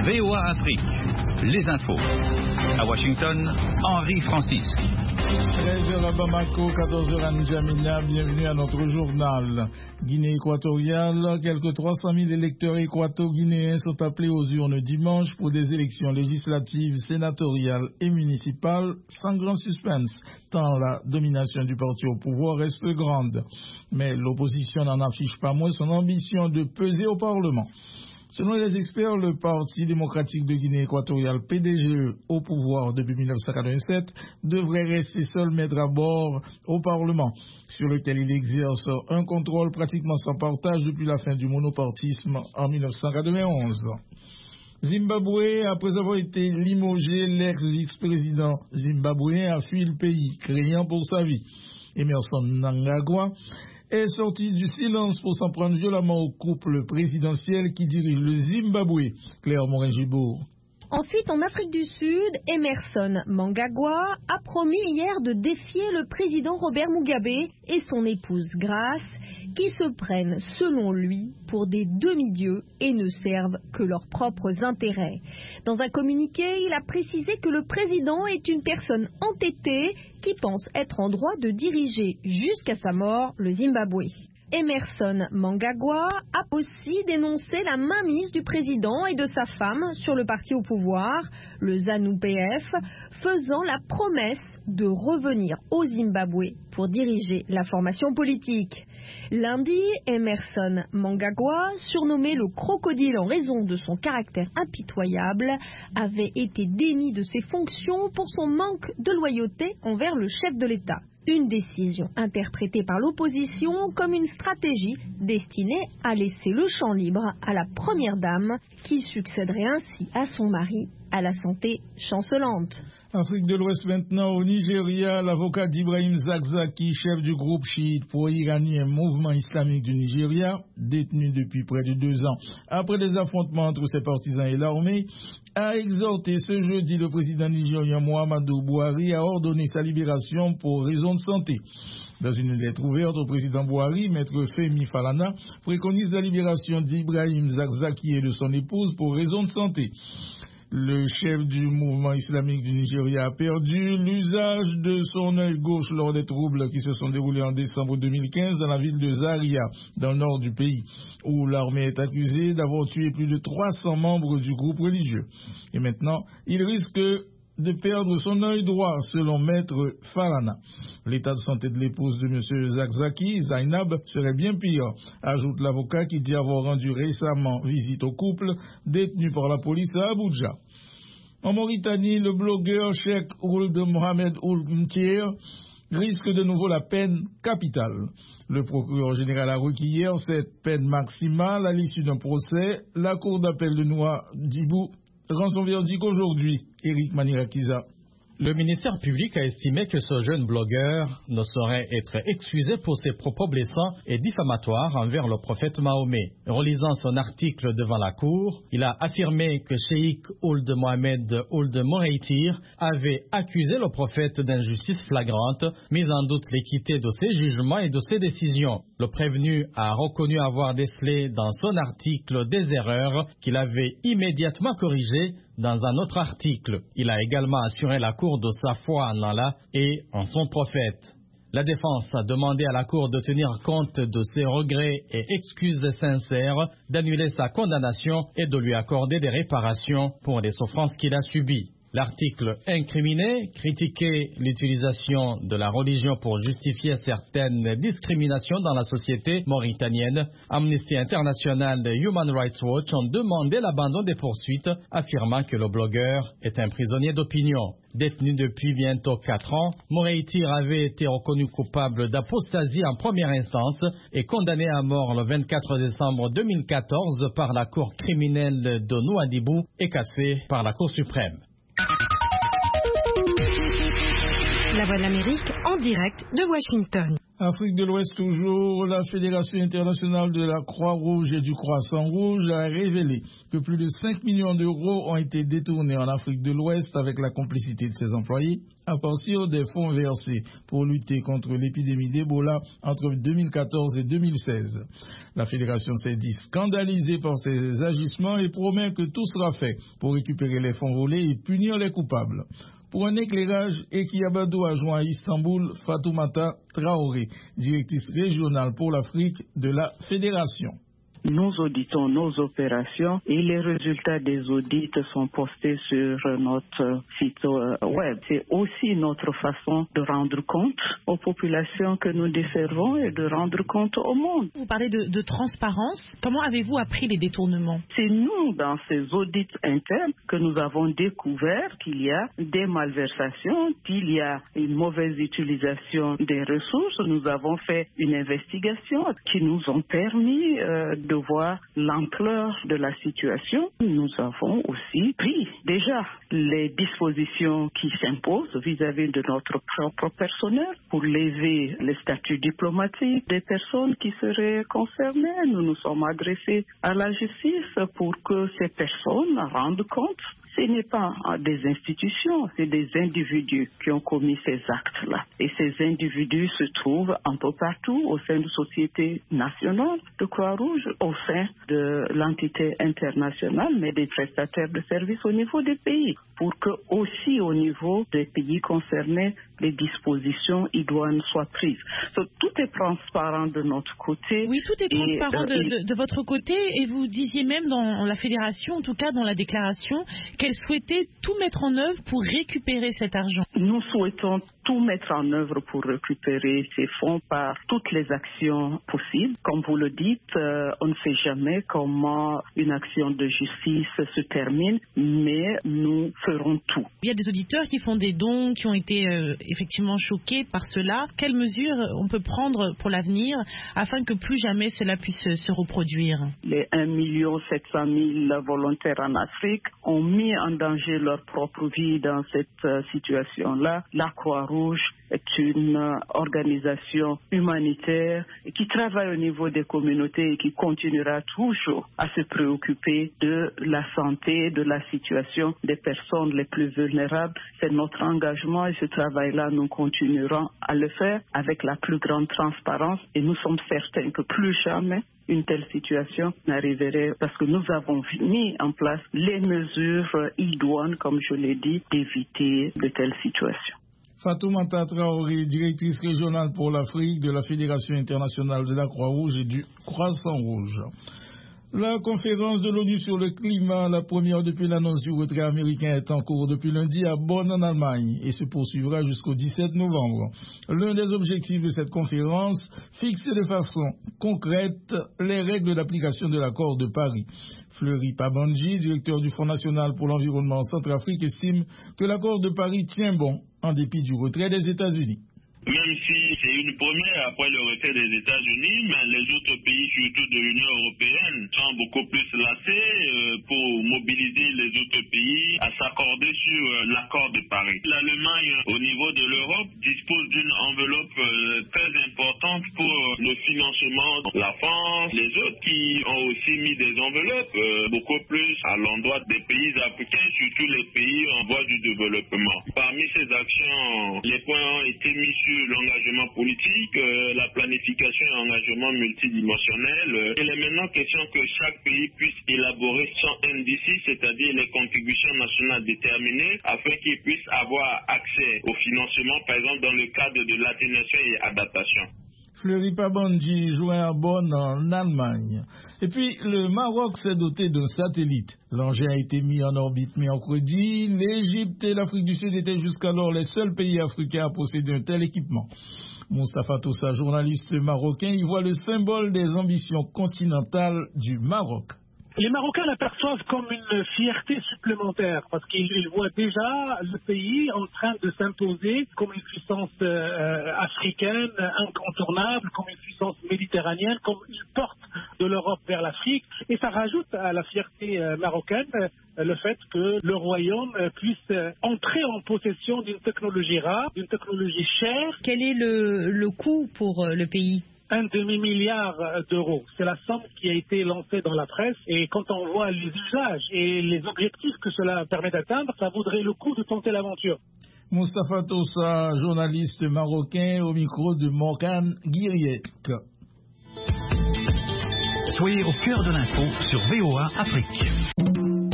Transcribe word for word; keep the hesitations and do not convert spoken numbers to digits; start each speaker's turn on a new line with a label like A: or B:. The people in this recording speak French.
A: V O A Afrique, les infos. À Washington, Henri Francis.
B: treize heures à Bamako, quatorze heures à N'Djamena, bienvenue à notre journal. Guinée équatoriale, quelques trois cent mille électeurs équato-guinéens sont appelés aux urnes dimanche pour des élections législatives, sénatoriales et municipales, sans grand suspense, tant la domination du parti au pouvoir reste grande. Mais l'opposition n'en affiche pas moins son ambition de peser au Parlement. Selon les experts, le Parti démocratique de Guinée équatoriale, P D G E, au pouvoir depuis mille neuf cent quatre-vingt-sept, devrait rester seul maître à bord au Parlement, sur lequel il exerce un contrôle pratiquement sans partage depuis la fin du monopartisme en mille neuf cent quatre-vingt-onze. Zimbabwe, après avoir été limogé, l'ex-vice-président zimbabwéen a fui le pays, craignant pour sa vie. Emerson Mnangagwa est sorti du silence pour s'en prendre violemment au couple présidentiel qui dirige le Zimbabwe. Claire Morin-Gibourg.
C: Ensuite, en Afrique du Sud, Emerson Mnangagwa a promis hier de défier le président Robert Mugabe et son épouse Grace, qui se prennent, selon lui, pour des demi-dieux et ne servent que leurs propres intérêts. Dans un communiqué, il a précisé que le président est une personne entêtée qui pense être en droit de diriger jusqu'à sa mort le Zimbabwe. Emerson Mnangagwa a aussi dénoncé la mainmise du président et de sa femme sur le parti au pouvoir, le ZANU-P F, faisant la promesse de revenir au Zimbabwe pour diriger la formation politique. Lundi, Emerson Mnangagwa, surnommé le crocodile en raison de son caractère impitoyable, avait été démis de ses fonctions pour son manque de loyauté envers le chef de l'État. Une décision interprétée par l'opposition comme une stratégie destinée à laisser le champ libre à la première dame qui succéderait ainsi à son mari à la santé chancelante.
B: Afrique de l'Ouest maintenant, au Nigeria, l'avocat d'Ibrahim Zakzaki, chef du groupe chiite pro-iranien Mouvement islamique du Nigeria, détenu depuis près de deux ans après des affrontements entre ses partisans et l'armée, a exhorté ce jeudi le président nigérien Muhammadu Buhari à ordonner sa libération pour raison de santé. Dans une lettre ouverte au président Buhari, maître Femi Falana préconise la libération d'Ibrahim Zakzaki et de son épouse pour raison de santé. Le chef du mouvement islamique du Nigeria a perdu l'usage de son œil gauche lors des troubles qui se sont déroulés en décembre deux mille quinze dans la ville de Zaria, dans le nord du pays, où l'armée est accusée d'avoir tué plus de trois cents membres du groupe religieux. Et maintenant, il risque de perdre son œil droit, selon maître Falana. L'état de santé de l'épouse de M. Zakzaki, Zainab, serait bien pire, ajoute l'avocat qui dit avoir rendu récemment visite au couple détenu par la police à Abuja. En Mauritanie, le blogueur Cheikh Ould Mohamed Ould Mtir risque de nouveau la peine capitale. Le procureur général a requis hier cette peine maximale à l'issue d'un procès. La cour d'appel de Nouadhibou rend son verdict aujourd'hui. Éric Manirakiza.
D: Le ministère public a estimé que ce jeune blogueur ne saurait être excusé pour ses propos blessants et diffamatoires envers le prophète Mahomet. Relisant son article devant la cour, il a affirmé que Cheikh Ould Mohamed Ould Moreitir avait accusé le prophète d'injustice flagrante, mis en doute l'équité de ses jugements et de ses décisions. Le prévenu a reconnu avoir décelé dans son article des erreurs qu'il avait immédiatement corrigées dans un autre article. Il a également assuré la Cour de sa foi en Allah et en son prophète. La défense a demandé à la Cour de tenir compte de ses regrets et excuses sincères, d'annuler sa condamnation et de lui accorder des réparations pour les souffrances qu'il a subies. L'article incriminé critiquait l'utilisation de la religion pour justifier certaines discriminations dans la société mauritanienne. Amnesty International et Human Rights Watch ont demandé l'abandon des poursuites, affirmant que le blogueur est un prisonnier d'opinion. Détenu depuis bientôt quatre ans, Moreitir avait été reconnu coupable d'apostasie en première instance et condamné à mort le vingt-quatre décembre deux mille quatorze par la Cour criminelle de Nouadhibou et cassé par la Cour suprême.
E: La Voix de l'Amérique en direct de Washington.
B: Afrique de l'Ouest toujours, la Fédération internationale de la Croix-Rouge et du Croissant-Rouge a révélé que plus de cinq millions d'euros ont été détournés en Afrique de l'Ouest avec la complicité de ses employés à partir des fonds versés pour lutter contre l'épidémie d'Ebola entre deux mille quatorze et deux mille seize. La Fédération s'est dit scandalisée par ces agissements et promet que tout sera fait pour récupérer les fonds volés et punir les coupables. Pour un éclairage, Ekiabadou a joint à Istanbul Fatoumata Traoré, directrice régionale pour l'Afrique de la Fédération.
E: Nous auditons nos opérations et les résultats des audits sont postés sur notre site web. C'est aussi notre façon de rendre compte aux populations que nous desservons et de rendre compte au monde.
F: Vous parlez de, de transparence. Comment avez-vous appris les détournements?
E: C'est nous, dans ces audits internes, que nous avons découvert qu'il y a des malversations, qu'il y a une mauvaise utilisation des ressources. Nous avons fait une investigation qui nous a permis euh, de voir l'ampleur de la situation. Nous avons aussi pris déjà les dispositions qui s'imposent vis-à-vis de notre propre personnel pour lever les statuts diplomatiques des personnes qui seraient concernées. Nous nous sommes adressés à la justice pour que ces personnes rendent compte. Ce n'est pas des institutions, c'est des individus qui ont commis ces actes-là. Et ces individus se trouvent un peu partout au sein de sociétés nationales de Croix-Rouge, au sein de l'entité internationale, mais des prestataires de services au niveau des pays, pour que aussi au niveau des pays concernés, les dispositions idoines soient prises. Donc, tout est transparent de notre côté.
F: Oui, tout est transparent
E: et, euh,
F: de, de, de votre côté, et vous disiez même dans la fédération, en tout cas dans la déclaration, qu'elle souhaitait tout mettre en œuvre pour récupérer cet argent.
E: Nous souhaitons tout mettre en œuvre pour récupérer ces fonds par toutes les actions possibles. Comme vous le dites, euh, on ne sait jamais comment une action de justice se termine, mais nous ferons tout.
F: Il y a des auditeurs qui font des dons, qui ont été euh, effectivement choqués par cela. Quelles mesures on peut prendre pour l'avenir afin que plus jamais cela puisse se reproduire?
E: Les un million sept cent mille volontaires en Afrique ont mis en danger leur propre vie dans cette euh, situation-là. La Croix-Rouge est une euh, organisation humanitaire qui travaille au niveau des communautés et qui continuera toujours à se préoccuper de la santé, de la situation des personnes les plus vulnérables. C'est notre engagement et ce travail-là, nous continuerons à le faire avec la plus grande transparence et nous sommes certains que plus jamais une telle situation n'arriverait parce que nous avons mis en place les mesures idoines, comme je l'ai dit, d'éviter de telles situations.
B: Fatoumata Traoré, directrice régionale pour l'Afrique de la Fédération internationale de la Croix-Rouge et du Croissant-Rouge. La conférence de l'ONU sur le climat, la première depuis l'annonce du retrait américain, est en cours depuis lundi à Bonn en Allemagne et se poursuivra jusqu'au dix-sept novembre. L'un des objectifs de cette conférence, fixer de façon concrète les règles d'application de l'accord de Paris. Fleury Pabandji, directeur du Fonds national pour l'environnement en Centrafrique, estime que l'accord de Paris tient bon en dépit du retrait des États-Unis.
G: Même si c'est une première après le retrait des États-Unis, mais les autres pays, surtout de l'Union européenne, sont beaucoup plus lassés euh, pour mobiliser les autres pays à s'accorder sur euh, l'accord de Paris. L'Allemagne, au niveau de l'Europe, dispose d'une enveloppe euh, très importante pour le financement. La France, les autres qui ont aussi mis des enveloppes euh, beaucoup plus à l'endroit des pays africains, surtout les pays en voie du développement. Parmi ces actions, les points ont été mis sur l'engagement politique, euh, la planification et engagement multidimensionnel. Euh, il est maintenant question que chaque pays puisse élaborer son N D C, c'est-à-dire les contributions nationales déterminées, afin qu'il puisse avoir accès au financement, par exemple dans le cadre de l'atténuation et adaptation.
B: Fleury Pabandji, joint à Bonn en Allemagne. Et puis, le Maroc s'est doté d'un satellite. L'engin a été mis en orbite mercredi. L'Égypte et l'Afrique du Sud étaient jusqu'alors les seuls pays africains à posséder un tel équipement. Moustapha Toussa, journaliste marocain, y voit le symbole des ambitions continentales du Maroc.
H: Les Marocains l'aperçoent comme une fierté supplémentaire parce qu'ils voient déjà le pays en train de s'imposer comme une puissance euh, africaine incontournable, comme une puissance méditerranéenne, comme une porte de l'Europe vers l'Afrique. Et ça rajoute à la fierté euh, marocaine euh, le fait que le royaume euh, puisse euh, entrer en possession d'une technologie rare, d'une technologie chère.
C: Quel est le, le coût pour euh, le pays ?
H: Un demi-milliard d'euros. C'est la somme qui a été lancée dans la presse. Et quand on voit les usages et les objectifs que cela permet d'atteindre, ça vaudrait le coup de tenter l'aventure.
B: Moustapha Tossa, journaliste marocain, au micro de Morgan Guiriec.
A: Soyez au cœur de l'info sur V O A Afrique.